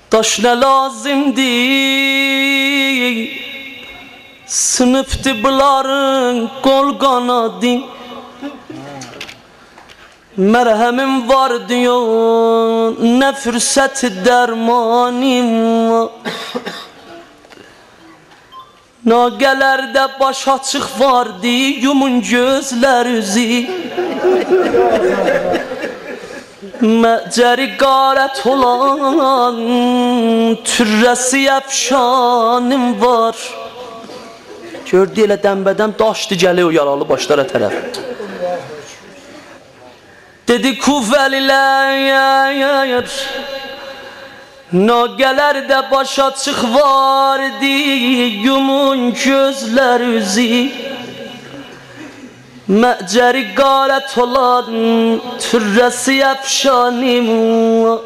Daş ne lazımdı sınıftı bunların kol kanadı. Merhemim var diyor ne fırsat dermanım var. Nagelerde baş açık vardı yumun gözler üzü. Meceri garet olan türresi efşanım var. Gördü elə dəmbədəm daşdı gəlir o yaralı başlara tərəf. Dedi Kufəlilər nagelerde baş açık vardı yumun gözler üzü. Meceri garet olan türresi efşanım var.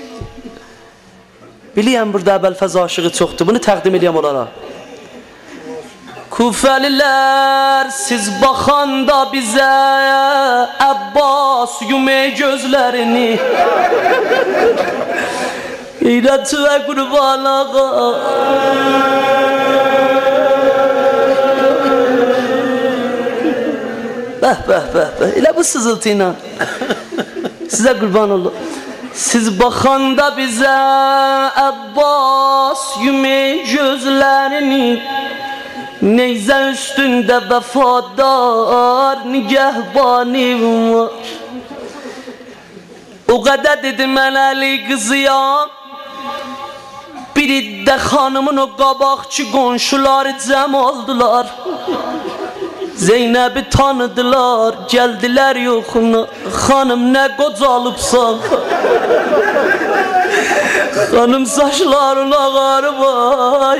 Biliyəm burada Əbəlfəz aşığı çoxdur. Bunu təqdim edeyim onlara. Kufəlilər siz baxanda bizə Abbas yume gözlərini. İlət və qurban ağa. Bəh, bəh, bəh, bəh. Elə bu sızıltı ilə sizə qurban olun. Siz baxanda bizə Abbas yume gözlərini. Neyze üstünde vefadar nigehbanim var. O kadar dedim ben Ali kızıyam. Biri de hanımın o qabaqçı qonşuları cəm oldular. Zeynep'i tanıdılar, geldiler yoxuna. Hanım ne qocalıbsan. Hanım saçların ağarı var.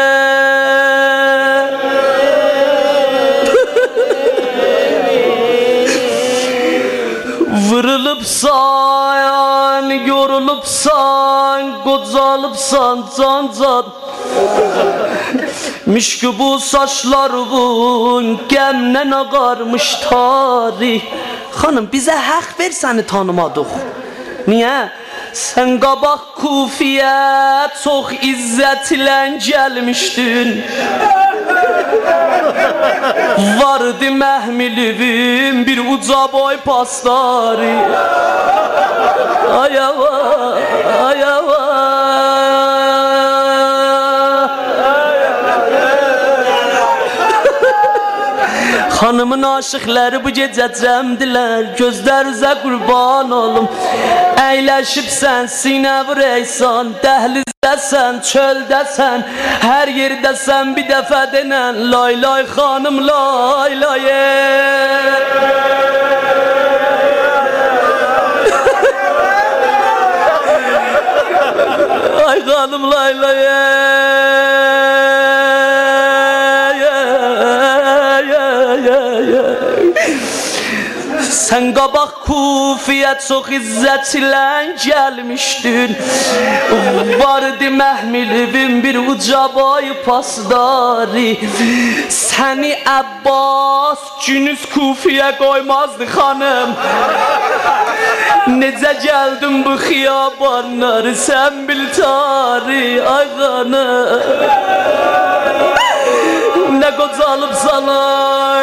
Vırılıbsan, yorulubsan, qocalıbsan can. Mişki bu saçların gemlen ağarmış tarih. Hanım bize hak ver seni tanımadık. Niye? Sen qabaq Kufiyə çox izzətlə gəlmişdin. Vardı məhmilivim bir uca boy pastarı. Ayava, ayava. Hanımın aşıqları bu gecə cəmdilər. Gözlərinizə qurban olum. Əyləşibsən, sinə vuraysan. Dəhlizdəsən, çöldəsən. Hər yerdəsən bir dəfə denən. Lay lay xanım, lay lay. Ay xanım, lay lay. Sen qabaq Kufiyə çox izzətlə gəlmişdin. Vardı məhmilivin bir uca boy pasdarı. Səni Abbas günüz Kufiyə qoymazdı xanım. Necə gəldin bu xiyabanları sən bil tarı. Ay xanım nə qocalıbsan ay.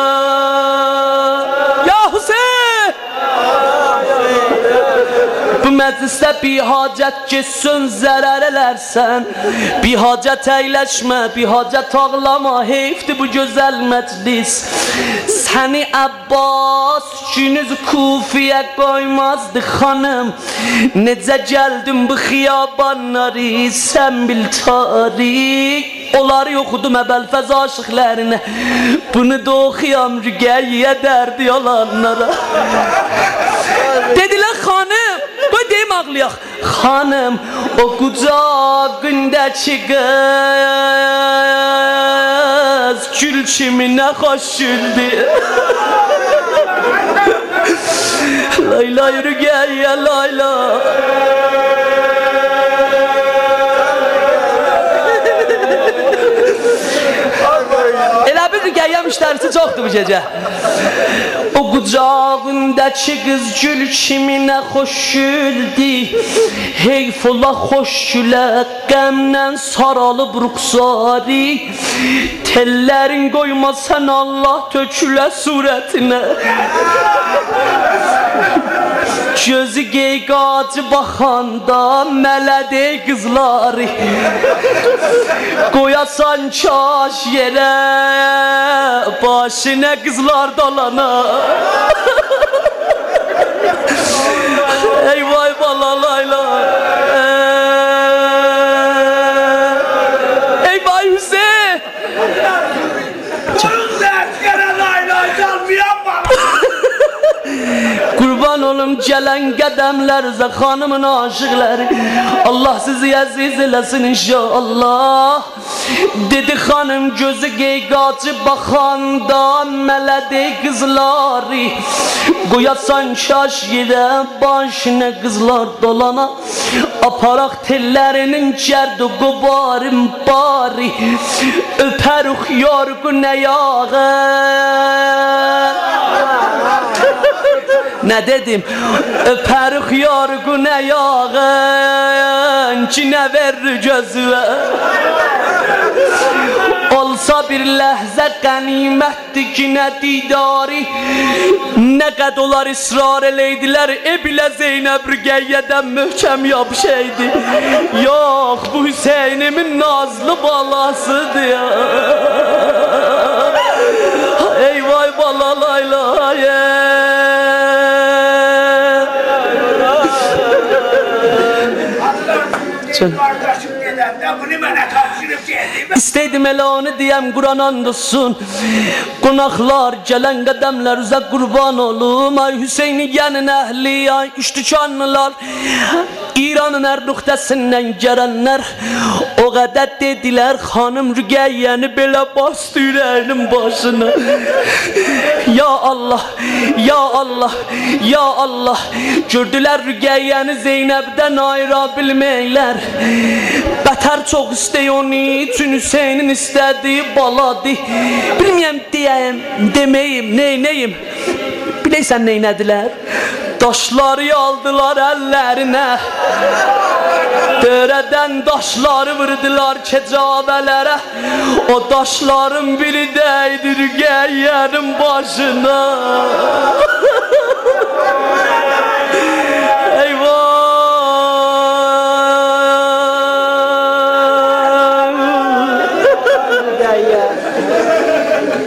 Bu məclisdə bir hacət geçsin zərər elərsən. Bir hacət əyləşmə, bir hacət ağlama. Heyfdir bu gözəl məclis. Səni Abbas günüz Kufiyə qoymazdı xanım. Necə gəldin bu xiyabanları sən bil tarih. Onları yoxudum Əbəlfəz aşıqlarına. Bunu da oxuyam rüqəyyə dərdi olanlara. Dedilər xanım, qoy deyim ağlayaq. Xanım o qucağındakı qız gül kimi nə xoş güldür. Lay lay rüqəyyə lay lay. Elə bir rüqəyyə müştərisi çoxdur bu gecə. O qucağındaki kız gül kiminə xoş güldü. Heyf ola xoş gülə qəmlə saralıb ruxsari. Tellərin qoyma sən Allah tökülə surətinə. Gözü qeyqacı baxanda mələdi qızları. Qoyasan kaş yerə başına qızlar dalana. Ey vay balalayla. Ey vay Hüseyin. Kurban olum gelen qədəmlərinizə xanımın aşıqları. Allah sizi əziz eləsin inşallah. Dedi xanım gözü qeyqacı baxanda mələdi qızları. Qoyasan kaş yerə başına qızlar dolana. Aparaq tellərinin gərd o qobarım bari. Öpərux yorğun ayağı. Ne dedim? Öpərux yorğun ayağın ki nə verir gözüvə. Olsa bir ləhzə qənimətdir ki nə didari. Nə qəd olar israr eləydilər bilə Zeynəb Rüqəyyədən möhkəm yapışaydı. Yox bu Hüseynimin nazlı balasıdır ya. Ey vay balalayla İsteydim elə onu deyəm Quran and olsun. Qonaqlar gələn qədəmlər üzə qurban olum. Ay Hüseyniyyənin əhli, ay üçtükanlılar, İranın hər nöqtəsindən gələnlər o qədər dedilər xanım Rüqəyyəni belə bastı ürəyinin başına. Ya Allah, ya Allah, ya Allah. Gördülər Rüqəyyəni Zeynəbdən ayıra bilməklər. Bətər çox istəy onu üçün Hüseynin istədiyi baladır. Bilməyəm deyəyim, deməyim, neynəyim. Biləysən neynədilər? Daşları aldılar əllərinə. Dörədən daşları vurdular kecabələrə. O daşların biri dəydi Rüqəyyənin başına.